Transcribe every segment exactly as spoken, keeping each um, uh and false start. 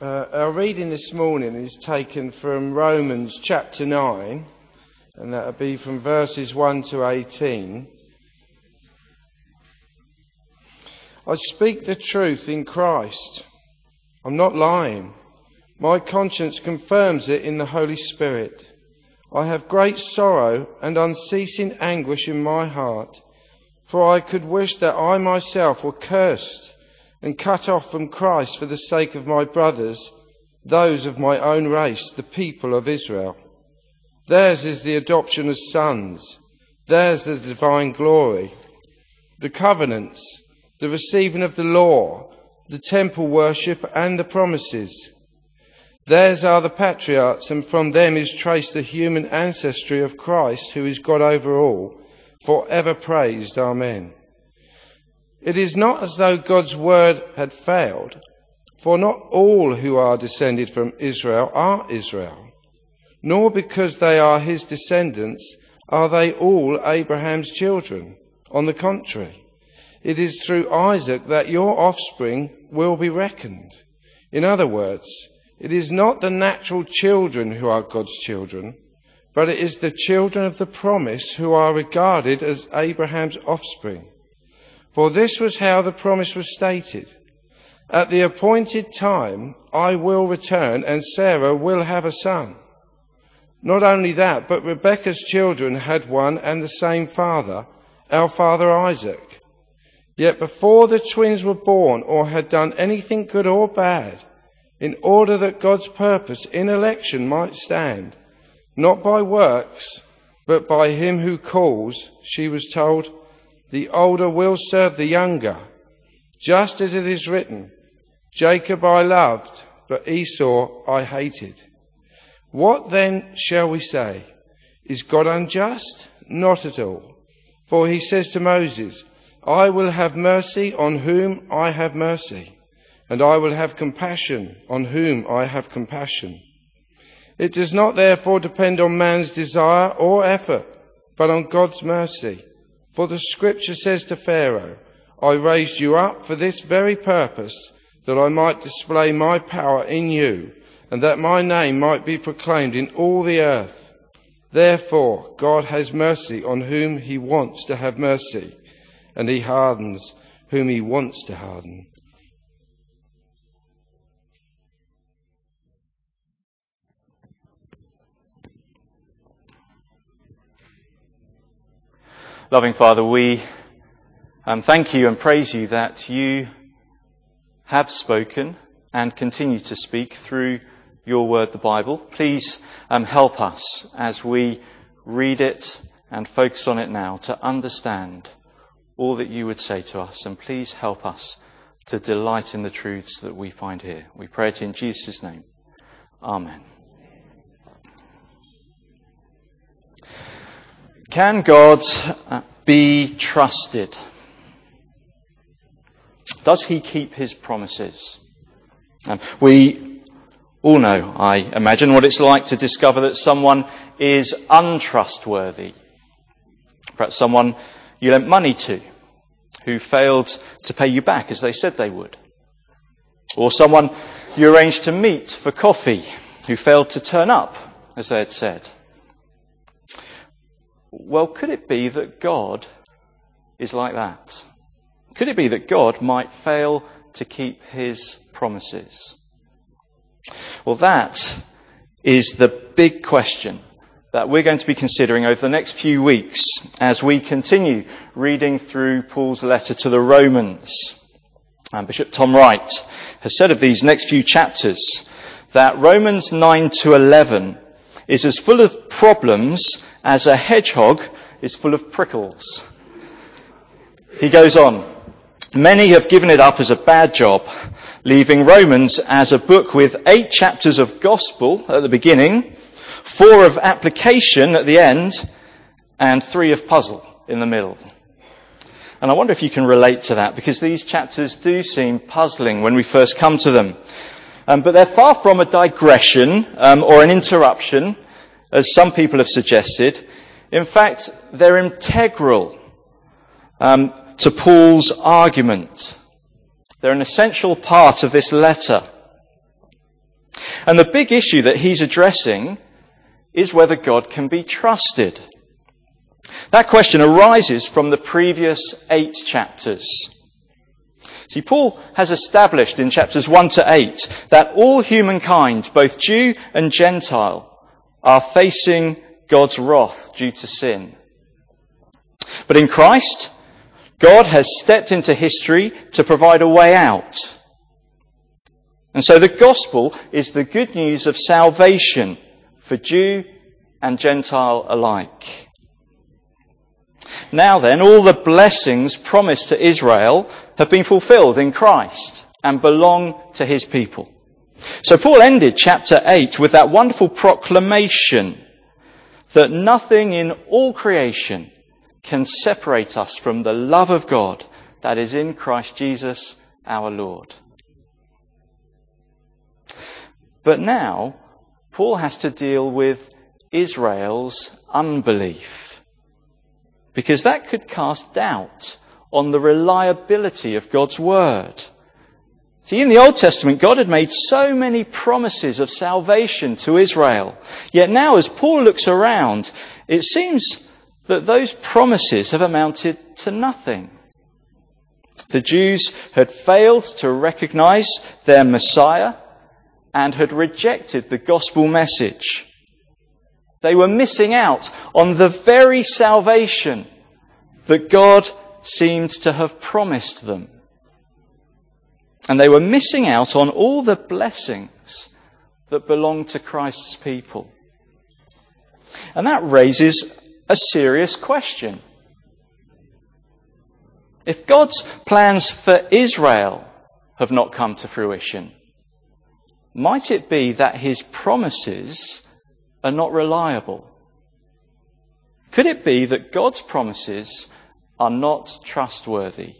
Uh, our reading this morning is taken from Romans chapter nine, and that will be from verses one to eighteen. I speak the truth in Christ. I'm not lying. My conscience confirms it in the Holy Spirit. I have great sorrow and unceasing anguish in my heart, for I could wish that I myself were cursed and cut off from Christ for the sake of my brothers, those of my own race, the people of Israel. Theirs is the adoption as sons, theirs the divine glory, the covenants, the receiving of the law, the temple worship and the promises. Theirs are the patriarchs, and from them is traced the human ancestry of Christ, who is God over all, forever praised. Amen. It is not as though God's word had failed, for not all who are descended from Israel are Israel, nor because they are his descendants are they all Abraham's children. On the contrary, it is through Isaac that your offspring will be reckoned. In other words, it is not the natural children who are God's children, but it is the children of the promise who are regarded as Abraham's offspring. For this was how the promise was stated: at the appointed time I will return, and Sarah will have a son. Not only that, but Rebekah's children had one and the same father, our father Isaac. Yet before the twins were born or had done anything good or bad, in order that God's purpose in election might stand, not by works, but by him who calls, she was told, the older will serve the younger, just as it is written, Jacob I loved, but Esau I hated. What then shall we say? Is God unjust? Not at all. For he says to Moses, I will have mercy on whom I have mercy, and I will have compassion on whom I have compassion. It does not therefore depend on man's desire or effort, but on God's mercy. For the scripture says to Pharaoh, I raised you up for this very purpose, that I might display my power in you, and that my name might be proclaimed in all the earth. Therefore, God has mercy on whom he wants to have mercy, and he hardens whom he wants to harden. Loving Father, we um, thank you and praise you that you have spoken and continue to speak through your word, the Bible. Please um, help us as we read it and focus on it now to understand all that you would say to us. And please help us to delight in the truths that we find here. We pray it in Jesus' name. Amen. Can God be trusted? Does he keep his promises? Um, we all know, I imagine, what it's like to discover that someone is untrustworthy. Perhaps someone you lent money to who failed to pay you back as they said they would. Or someone you arranged to meet for coffee who failed to turn up as they had said. Well, could it be that God is like that? Could it be that God might fail to keep his promises? Well, that is the big question that we're going to be considering over the next few weeks as we continue reading through Paul's letter to the Romans. And Bishop Tom Wright has said of these next few chapters that Romans nine to eleven is as full of problems as a hedgehog is full of prickles. He goes on, many have given it up as a bad job, leaving Romans as a book with eight chapters of gospel at the beginning, four of application at the end, and three of puzzle in the middle. And I wonder if you can relate to that, because these chapters do seem puzzling when we first come to them. Um, but they're far from a digression um, or an interruption, as some people have suggested. In fact, they're integral um, to Paul's argument. They're an essential part of this letter. And the big issue that he's addressing is whether God can be trusted. That question arises from the previous eight chapters. See, Paul has established in chapters one to eight that all humankind, both Jew and Gentile, are facing God's wrath due to sin. But in Christ, God has stepped into history to provide a way out. And so the gospel is the good news of salvation for Jew and Gentile alike. Now then, all the blessings promised to Israel have been fulfilled in Christ and belong to his people. So Paul ended chapter eight with that wonderful proclamation that nothing in all creation can separate us from the love of God that is in Christ Jesus our Lord. But now, Paul has to deal with Israel's unbelief, because that could cast doubt on the reliability of God's word. See, in the Old Testament, God had made so many promises of salvation to Israel. Yet now, as Paul looks around, it seems that those promises have amounted to nothing. The Jews had failed to recognize their Messiah and had rejected the gospel message. They were missing out on the very salvation that God seemed to have promised them. And they were missing out on all the blessings that belong to Christ's people. And that raises a serious question. If God's plans for Israel have not come to fruition, might it be that his promises are not reliable? Could it be that God's promises are not trustworthy?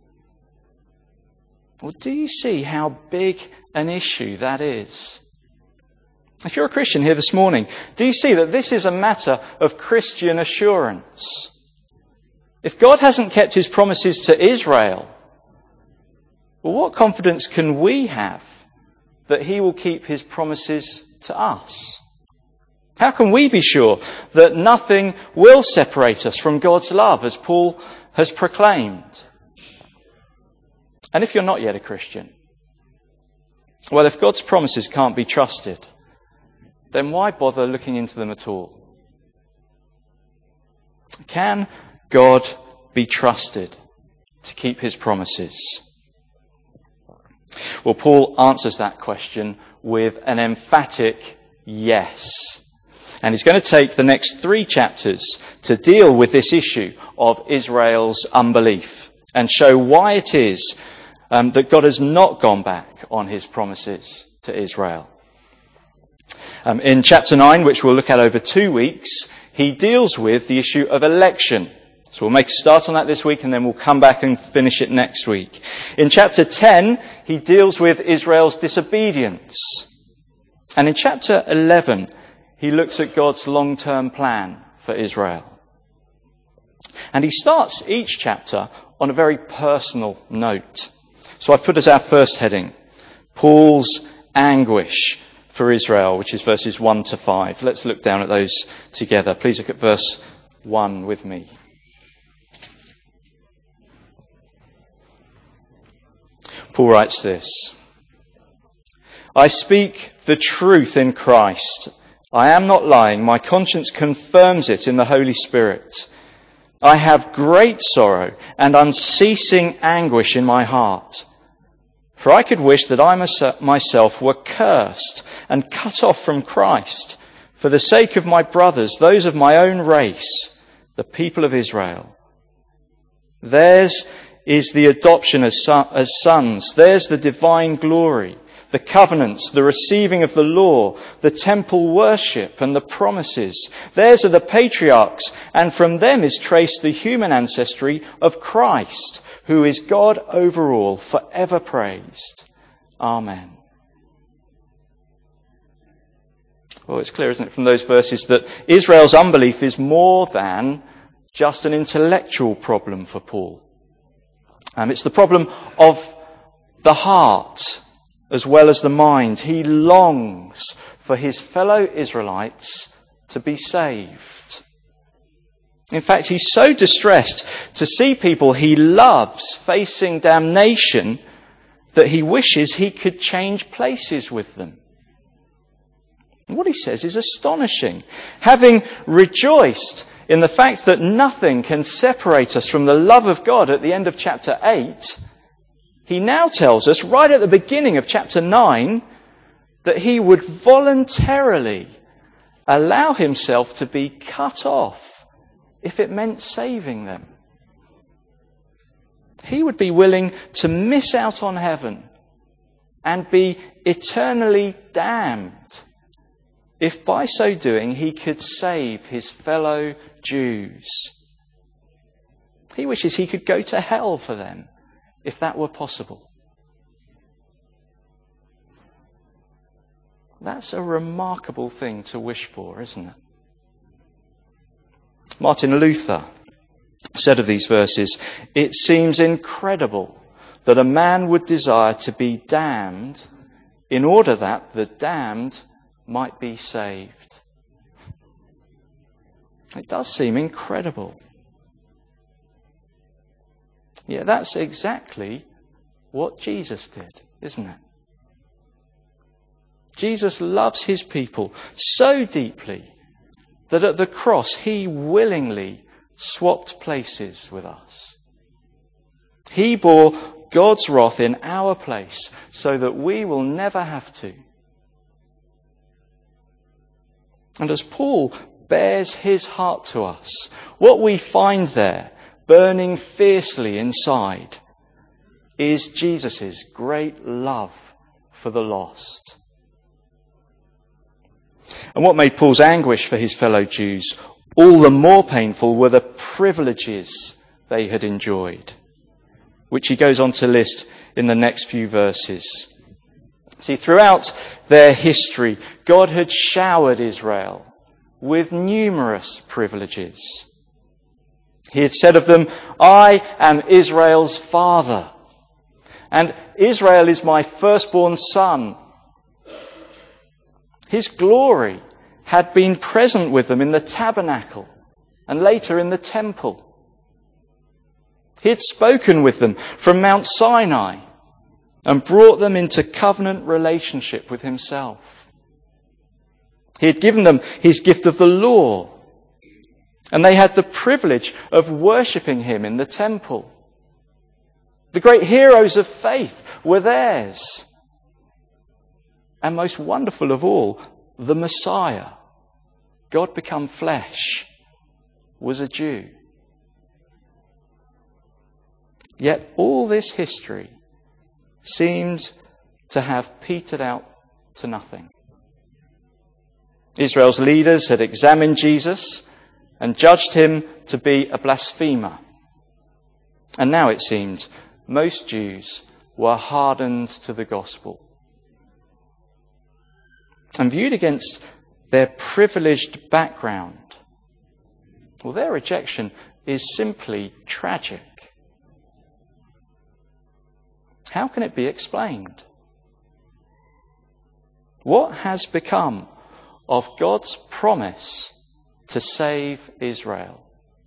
Well, do you see how big an issue that is? If you're a Christian here this morning, do you see that this is a matter of Christian assurance? If God hasn't kept his promises to Israel, well, what confidence can we have that he will keep his promises to us? How can we be sure that nothing will separate us from God's love, as Paul has proclaimed? And if you're not yet a Christian, well, if God's promises can't be trusted, then why bother looking into them at all? Can God be trusted to keep his promises? Well, Paul answers that question with an emphatic yes. And he's going to take the next three chapters to deal with this issue of Israel's unbelief and show why it is um, that God has not gone back on his promises to Israel. Um, in chapter nine, which we'll look at over two weeks, he deals with the issue of election. So we'll make a start on that this week and then we'll come back and finish it next week. In chapter ten, he deals with Israel's disobedience. And in chapter eleven, he looks at God's long-term plan for Israel. And he starts each chapter on a very personal note. So I've put as our first heading, Paul's anguish for Israel, which is verses one to five. Let's look down at those together. Please look at verse one with me. Paul writes this: I speak the truth in Christ. I am not lying. My conscience confirms it in the Holy Spirit. I have great sorrow and unceasing anguish in my heart. For I could wish that I myself were cursed and cut off from Christ for the sake of my brothers, those of my own race, the people of Israel. Theirs is the adoption as sons. Theirs the divine glory, the covenants, the receiving of the law, the temple worship and the promises. Theirs are the patriarchs, and from them is traced the human ancestry of Christ, who is God over all, forever praised. Amen. Well, it's clear, isn't it, from those verses that Israel's unbelief is more than just an intellectual problem for Paul. Um, it's the problem of the heart as well as the mind. He longs for his fellow Israelites to be saved. In fact, he's so distressed to see people he loves facing damnation that he wishes he could change places with them. And what he says is astonishing. Having rejoiced in the fact that nothing can separate us from the love of God at the end of chapter eight, he now tells us, right at the beginning of chapter nine, that he would voluntarily allow himself to be cut off if it meant saving them. He would be willing to miss out on heaven and be eternally damned if by so doing he could save his fellow Jews. He wishes he could go to hell for them if that were possible. That's a remarkable thing to wish for, isn't it? Martin Luther said of these verses, "It seems incredible that a man would desire to be damned in order that the damned might be saved." It does seem incredible. Yeah, that's exactly what Jesus did, isn't it? Jesus loves his people so deeply that at the cross he willingly swapped places with us. He bore God's wrath in our place so that we will never have to. And as Paul bares his heart to us, what we find there, burning fiercely inside, is Jesus' great love for the lost. And what made Paul's anguish for his fellow Jews all the more painful were the privileges they had enjoyed, which he goes on to list in the next few verses. See, throughout their history, God had showered Israel with numerous privileges. He had said of them, "I am Israel's father, and Israel is my firstborn son." His glory had been present with them in the tabernacle and later in the temple. He had spoken with them from Mount Sinai and brought them into covenant relationship with himself. He had given them his gift of the law, and they had the privilege of worshipping him in the temple. The great heroes of faith were theirs. And most wonderful of all, the Messiah, God become flesh, was a Jew. Yet all this history seemed to have petered out to nothing. Israel's leaders had examined Jesus and judged him to be a blasphemer. And now it seemed most Jews were hardened to the gospel. And viewed against their privileged background, well, their rejection is simply tragic. How can it be explained? What has become of God's promise to save Israel?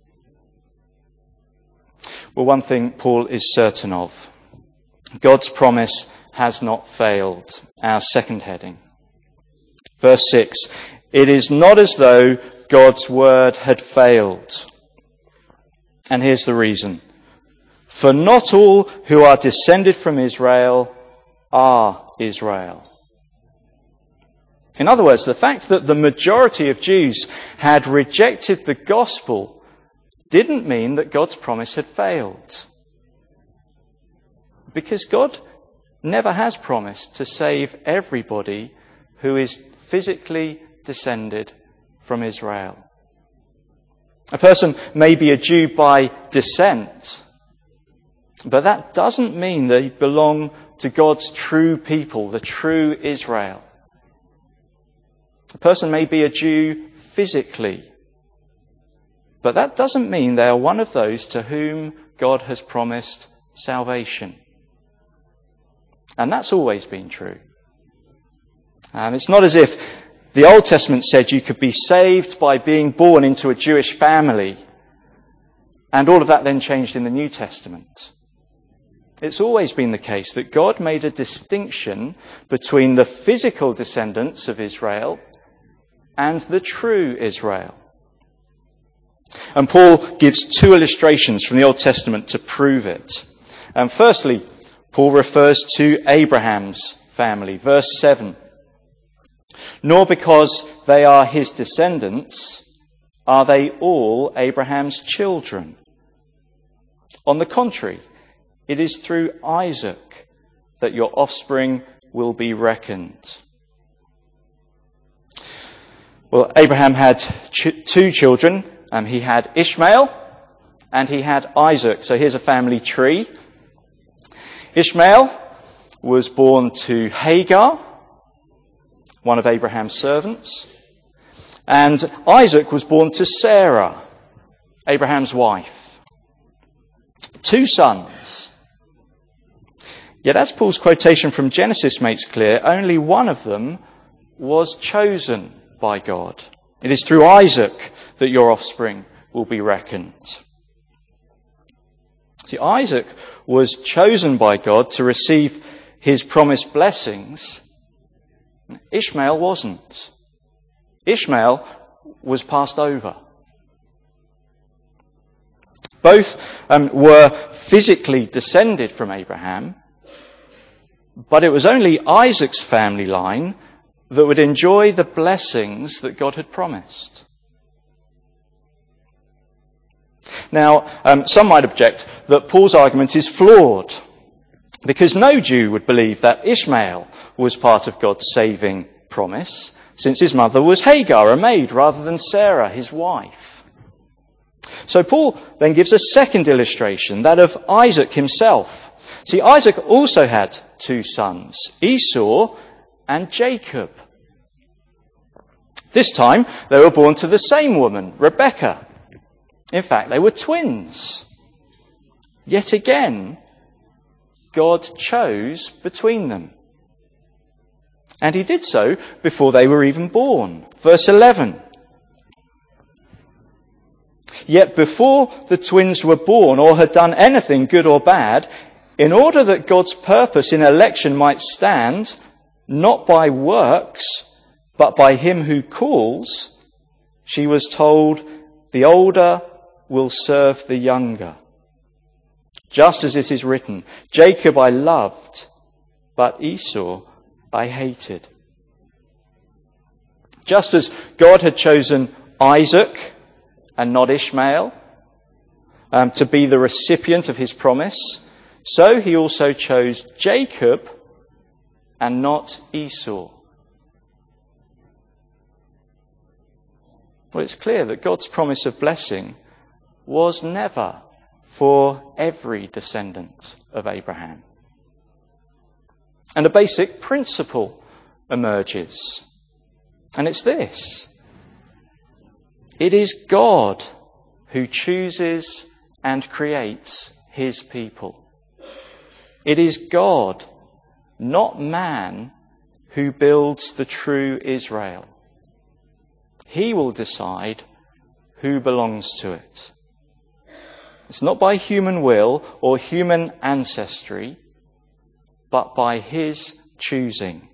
Well, one thing Paul is certain of. God's promise has not failed. Our second heading. Verse six, it is not as though God's word had failed. And here's the reason. For not all who are descended from Israel are Israel. In other words, the fact that the majority of Jews had rejected the gospel didn't mean that God's promise had failed. Because God never has promised to save everybody who is physically descended from Israel. A person may be a Jew by descent, but that doesn't mean they belong to God's true people, the true Israel. A person may be a Jew physically, but that doesn't mean they are one of those to whom God has promised salvation. And that's always been true. Um, it's not as if the Old Testament said you could be saved by being born into a Jewish family, and all of that then changed in the New Testament. It's always been the case that God made a distinction between the physical descendants of Israel and the true Israel. And Paul gives two illustrations from the Old Testament to prove it. And firstly, Paul refers to Abraham's family. Verse seven. Nor because they are his descendants are they all Abraham's children. On the contrary, it is through Isaac that your offspring will be reckoned. Well, Abraham had ch- two children. Um, he had Ishmael and he had Isaac. So here's a family tree. Ishmael was born to Hagar, one of Abraham's servants. And Isaac was born to Sarah, Abraham's wife. Two sons. Yet as Paul's quotation from Genesis makes clear, only one of them was chosen by God. It is through Isaac that your offspring will be reckoned. See, Isaac was chosen by God to receive his promised blessings. Ishmael wasn't. Ishmael was passed over. Both um, were physically descended from Abraham, but it was only Isaac's family line that would enjoy the blessings that God had promised. Now, um, some might object that Paul's argument is flawed, because no Jew would believe that Ishmael was part of God's saving promise, since his mother was Hagar, a maid, rather than Sarah, his wife. So Paul then gives a second illustration, that of Isaac himself. See, Isaac also had two sons, Esau and Jacob. This time, they were born to the same woman, Rebekah. In fact, they were twins. Yet again, God chose between them. And he did so before they were even born. Verse eleven. Yet before the twins were born or had done anything good or bad, in order that God's purpose in election might stand, not by works, but by him who calls, she was told, the older will serve the younger. Just as it is written, Jacob I loved, but Esau I hated. Just as God had chosen Isaac and not Ishmael um, to be the recipient of his promise, so he also chose Jacob and not Esau. Well, it's clear that God's promise of blessing was never for every descendant of Abraham. And a basic principle emerges. And it's this. It is God who chooses and creates his people. It is God, not man, who builds the true Israel. He will decide who belongs to it. It's not by human will or human ancestry, but by his choosing.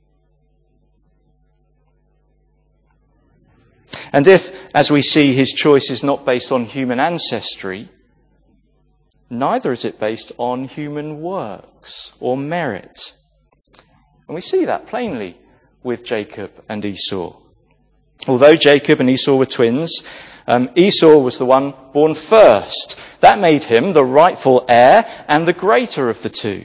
And if, as we see, his choice is not based on human ancestry, neither is it based on human works or merit. And we see that plainly with Jacob and Esau. Although Jacob and Esau were twins, um, Esau was the one born first. That made him the rightful heir and the greater of the two.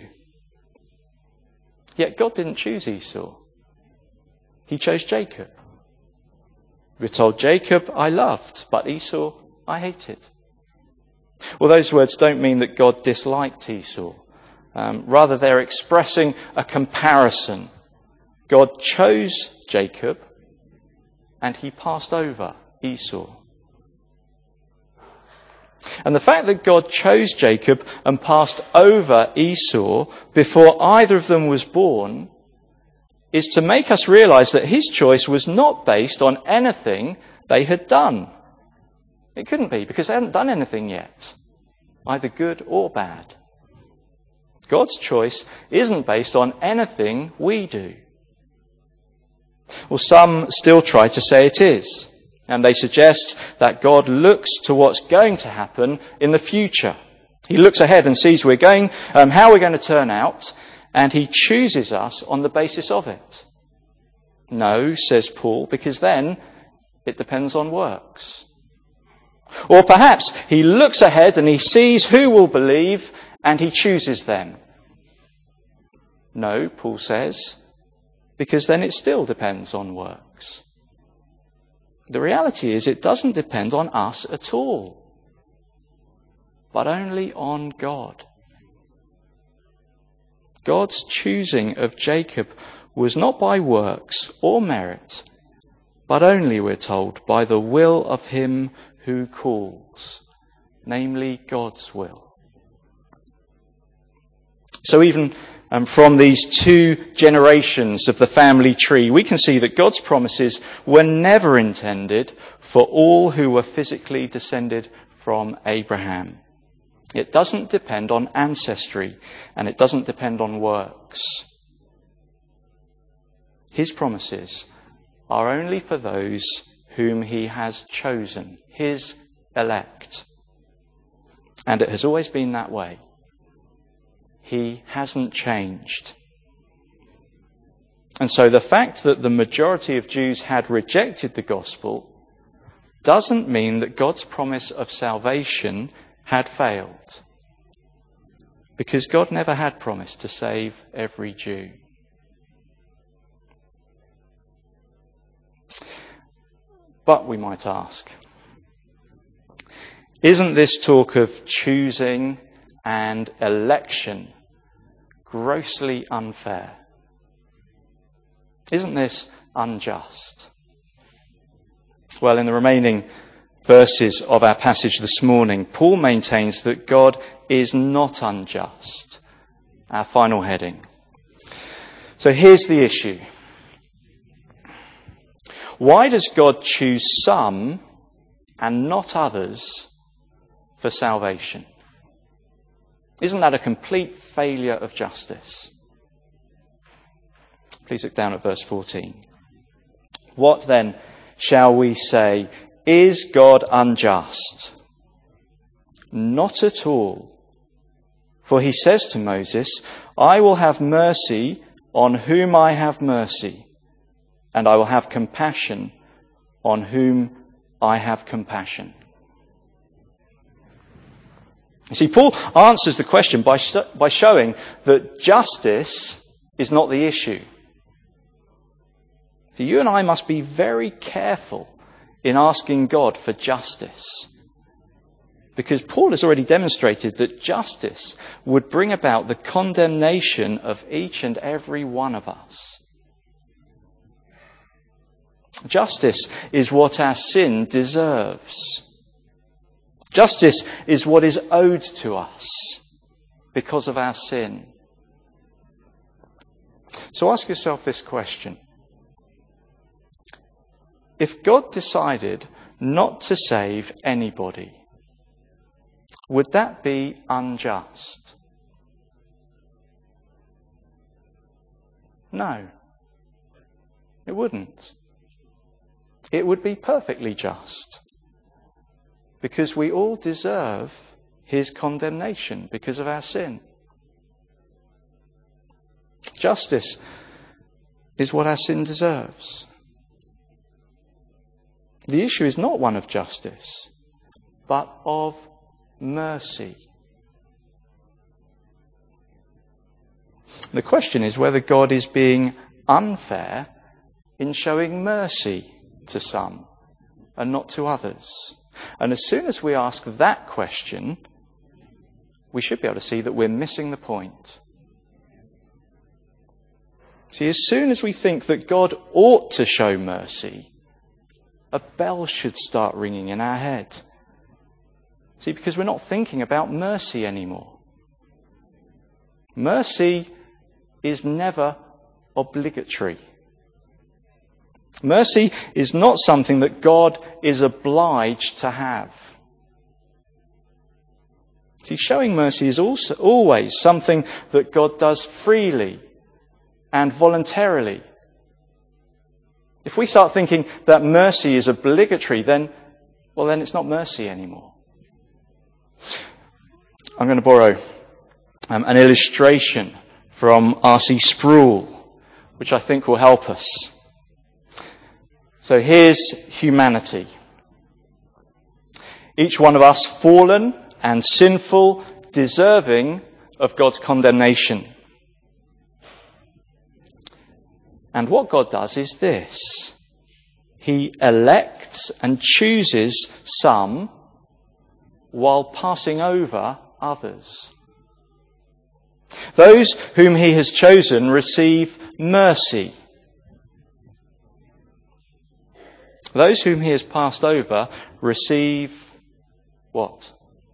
Yet God didn't choose Esau. He chose Jacob. We're told, Jacob I loved, but Esau I hated. Well, those words don't mean that God disliked Esau. Um, rather, they're expressing a comparison. God chose Jacob, and he passed over Esau. And the fact that God chose Jacob and passed over Esau before either of them was born is to make us realize that his choice was not based on anything they had done. It couldn't be, because they hadn't done anything yet, either good or bad. God's choice isn't based on anything we do. Well, some still try to say it is. And they suggest that God looks to what's going to happen in the future. He looks ahead and sees we're going, um, how we're going to turn out, and he chooses us on the basis of it. No, says Paul, because then it depends on works. Or perhaps he looks ahead and he sees who will believe and he chooses them. No, Paul says, because then it still depends on works. The reality is it doesn't depend on us at all, but only on God. God's choosing of Jacob was not by works or merit, but only, we're told, by the will of him who calls, namely God's will. So even um, from these two generations of the family tree, we can see that God's promises were never intended for all who were physically descended from Abraham. It doesn't depend on ancestry, and it doesn't depend on works. His promises are only for those whom he has chosen, his elect. And it has always been that way. He hasn't changed. And so the fact that the majority of Jews had rejected the gospel doesn't mean that God's promise of salvation had failed. Because God never had promised to save every Jew. But we might ask, isn't this talk of choosing and election grossly unfair? Isn't this unjust? Well, in the remaining verses of our passage this morning, Paul maintains that God is not unjust. Our final heading. So here's the issue. Why does God choose some and not others for salvation? Isn't that a complete failure of justice? Please look down at verse fourteen. What then shall we say? Is God unjust? Not at all. For he says to Moses, I will have mercy on whom I have mercy, and I will have compassion on whom I have compassion. You see, Paul answers the question by, sh- by showing that justice is not the issue. So you and I must be very careful in asking God for justice. Because Paul has already demonstrated that justice would bring about the condemnation of each and every one of us. Justice is what our sin deserves. Justice is what is owed to us because of our sin. So ask yourself this question. If God decided not to save anybody, would that be unjust? No, it wouldn't. It would be perfectly just, because we all deserve his condemnation because of our sin. Justice is what our sin deserves. The issue is not one of justice, but of mercy. The question is whether God is being unfair in showing mercy to some and not to others. And as soon as we ask that question, we should be able to see that we're missing the point. See, as soon as we think that God ought to show mercy, a bell should start ringing in our head. See, because we're not thinking about mercy anymore. Mercy is never obligatory. Mercy is not something that God is obliged to have. See, showing mercy is also always something that God does freely and voluntarily. If we start thinking that mercy is obligatory, then, well, then it's not mercy anymore. I'm going to borrow um, an illustration from R C Sproul, which I think will help us. So here's humanity. Each one of us fallen and sinful, deserving of God's condemnation. And what God does is this. He elects and chooses some while passing over others. Those whom he has chosen receive mercy. Those whom he has passed over receive what?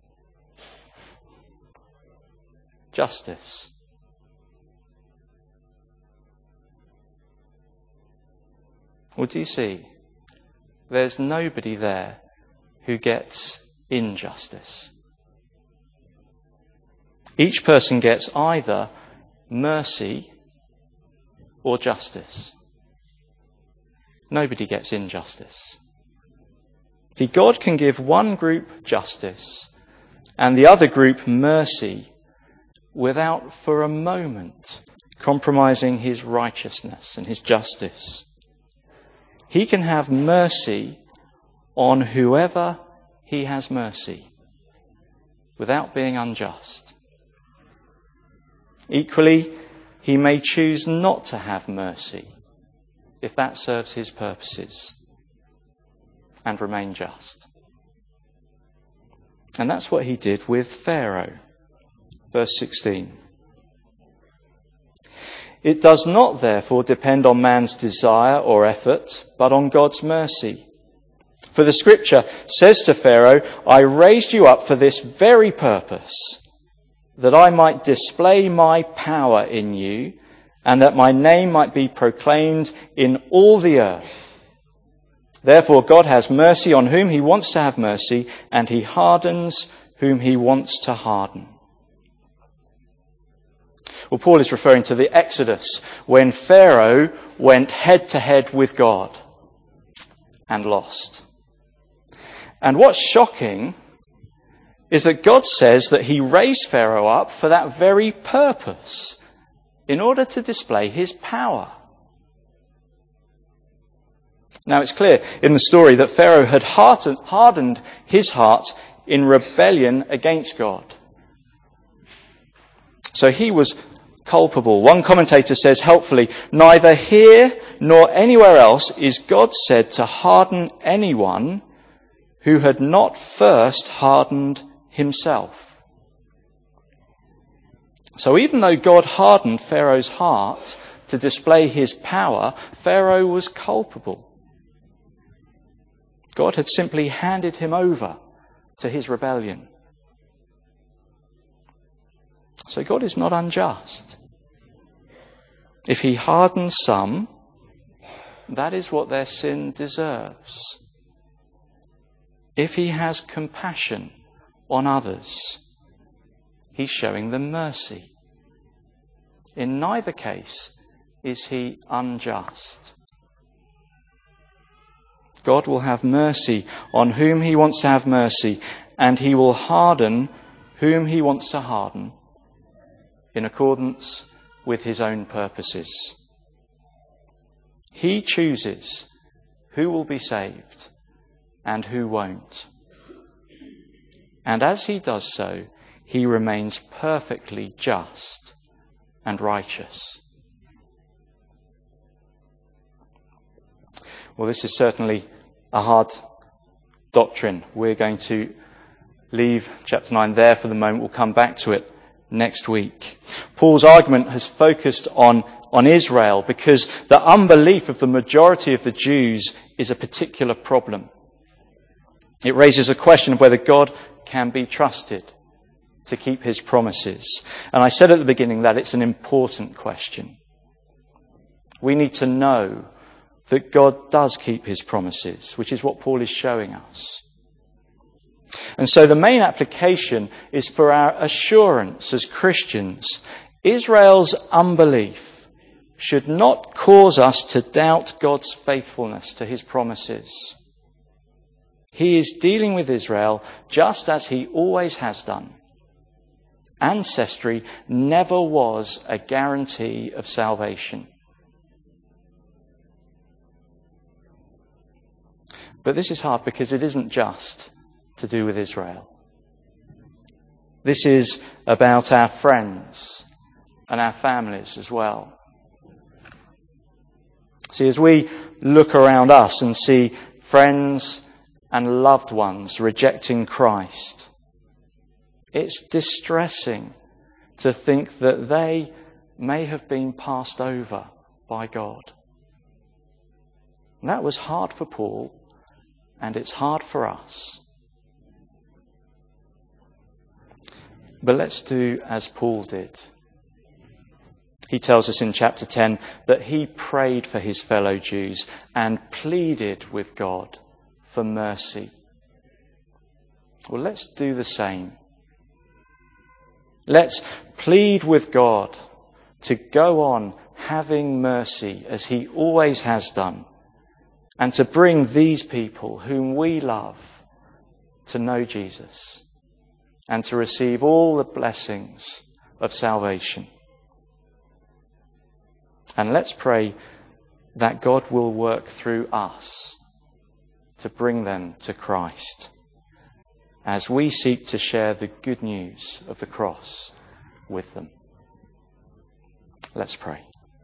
Justice. Well, do you see? There's nobody there who gets injustice. Each person gets either mercy or justice. Nobody gets injustice. See, God can give one group justice and the other group mercy without for a moment compromising his righteousness and his justice. He can have mercy on whoever he has mercy without being unjust. Equally, he may choose not to have mercy if that serves his purposes and remain just. And that's what he did with Pharaoh. Verse sixteen. It does not therefore depend on man's desire or effort, but on God's mercy. For the scripture says to Pharaoh, I raised you up for this very purpose, that I might display my power in you, and that my name might be proclaimed in all the earth. Therefore God has mercy on whom he wants to have mercy, and he hardens whom he wants to harden. Well, Paul is referring to the Exodus, when Pharaoh went head to head with God and lost. And what's shocking is that God says that he raised Pharaoh up for that very purpose, in order to display his power. Now it's clear in the story that Pharaoh had hardened his heart in rebellion against God. So he was culpable. One commentator says helpfully, neither here nor anywhere else is God said to harden anyone who had not first hardened himself. So even though God hardened Pharaoh's heart to display his power, Pharaoh was culpable. God had simply handed him over to his rebellion. So God is not unjust. If he hardens some, that is what their sin deserves. If he has compassion on others, he's showing them mercy. In neither case is he unjust. God will have mercy on whom he wants to have mercy, and he will harden whom he wants to harden in accordance with his own purposes. He chooses who will be saved and who won't. And as he does so, he remains perfectly just and righteous. Well, this is certainly a hard doctrine. We're going to leave chapter nine there for the moment. We'll come back to it next week. Paul's argument has focused on, on Israel because the unbelief of the majority of the Jews is a particular problem. It raises a question of whether God can be trusted to keep his promises? And I said at the beginning that it's an important question. We need to know that God does keep his promises, which is what Paul is showing us. And so the main application is for our assurance as Christians. Israel's unbelief should not cause us to doubt God's faithfulness to his promises. He is dealing with Israel just as he always has done. Ancestry never was a guarantee of salvation. But this is hard because it isn't just to do with Israel. This is about our friends and our families as well. See, as we look around us and see friends and loved ones rejecting Christ, it's distressing to think that they may have been passed over by God. And that was hard for Paul, and it's hard for us. But let's do as Paul did. He tells us in chapter ten that he prayed for his fellow Jews and pleaded with God for mercy. Well, let's do the same. Let's plead with God to go on having mercy as he always has done, and to bring these people whom we love to know Jesus and to receive all the blessings of salvation. And let's pray that God will work through us to bring them to Christ as we seek to share the good news of the cross with them. Let's pray.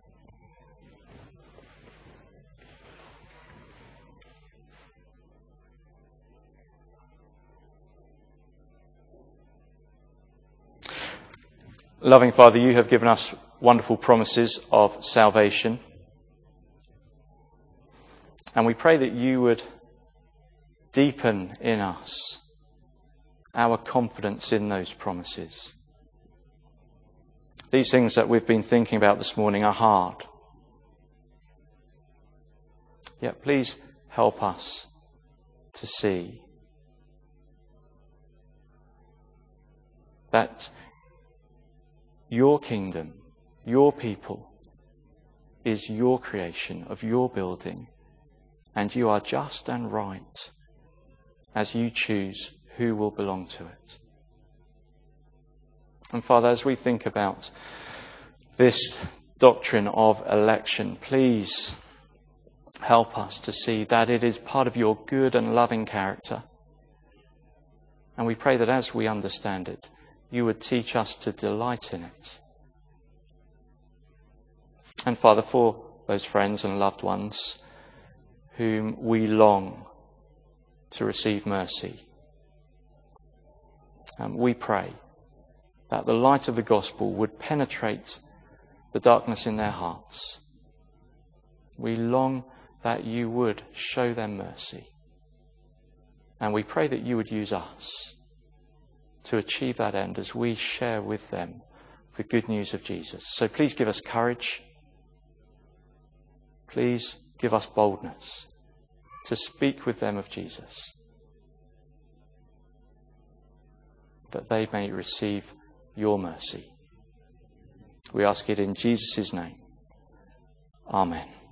Loving Father, you have given us wonderful promises of salvation. And we pray that you would deepen in us our confidence in those promises. These things that we've been thinking about this morning are hard. Yet please help us to see that your kingdom, your people, is your creation of your building, and you are just and right as you choose who will belong to it. And Father, as we think about this doctrine of election, please help us to see that it is part of your good and loving character. And we pray that as we understand it, you would teach us to delight in it. And Father, for those friends and loved ones whom we long to receive mercy, um, we pray that the light of the gospel would penetrate the darkness in their hearts. We long that you would show them mercy. And we pray that you would use us to achieve that end as we share with them the good news of Jesus. So please give us courage. Please give us boldness to speak with them of Jesus, that they may receive your mercy. We ask it in Jesus' name. Amen.